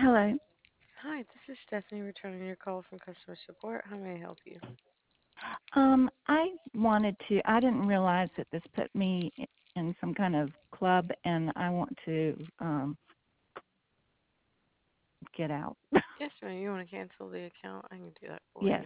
Hello. Hi, this is Stephanie returning your call from customer support. How may I help you? I didn't realize that this put me in some kind of club, and I want to get out. Yes, ma'am. You want to cancel the account? I can do that for Yes. you.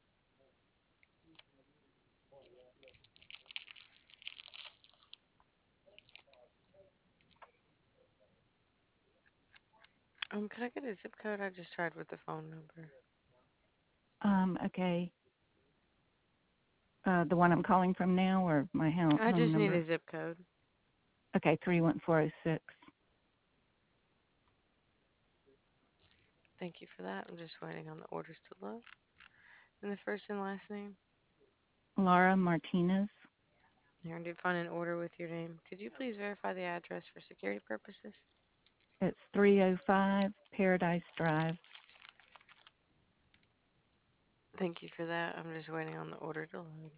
Could I get a zip code? I just tried with the phone number. Okay. The one I'm calling from now, or my I home just need number? a zip code. Okay, 31406. Thank you for that. I'm just waiting on the orders to load. And the first and last name? Laura Martinez. Here, I did find an order with your name. Could you please verify the address for security purposes? It's 305 Paradise Drive. Thank you for that. I'm just waiting on the order to load.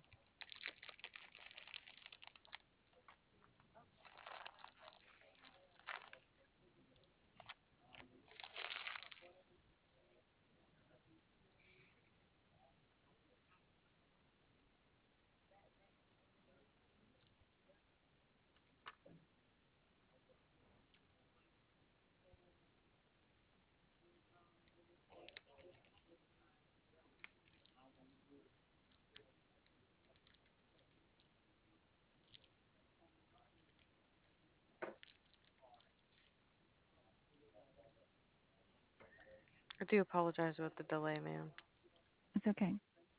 I do apologize about the delay, ma'am. It's okay.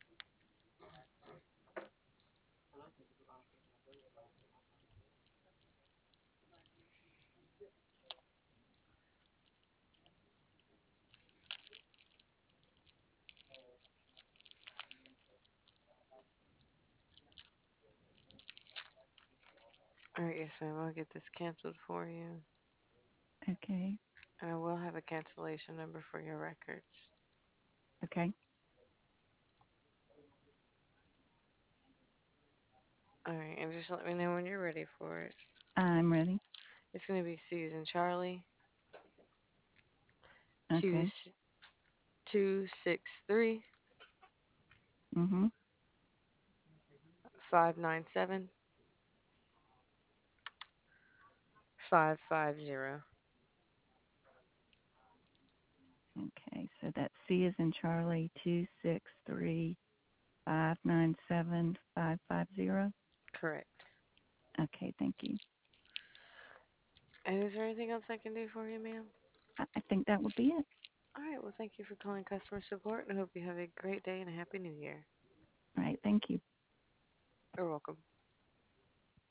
Alright, yes, ma'am. I'll get this canceled for you. Okay. And I will have a cancellation number for your records. Okay. Alright, and just let me know when you're ready for it. I'm ready. It's going to be Susan Charlie, two, Okay. 263 Mhm. 597 550. Okay. So that's C is in Charlie 263 597 550. Correct. Okay, thank you. And is there anything else I can do for you, ma'am? I think that would be it. Alright, well, thank you for calling customer support and I hope you have a great day and a happy new year. All right, thank you. You're welcome.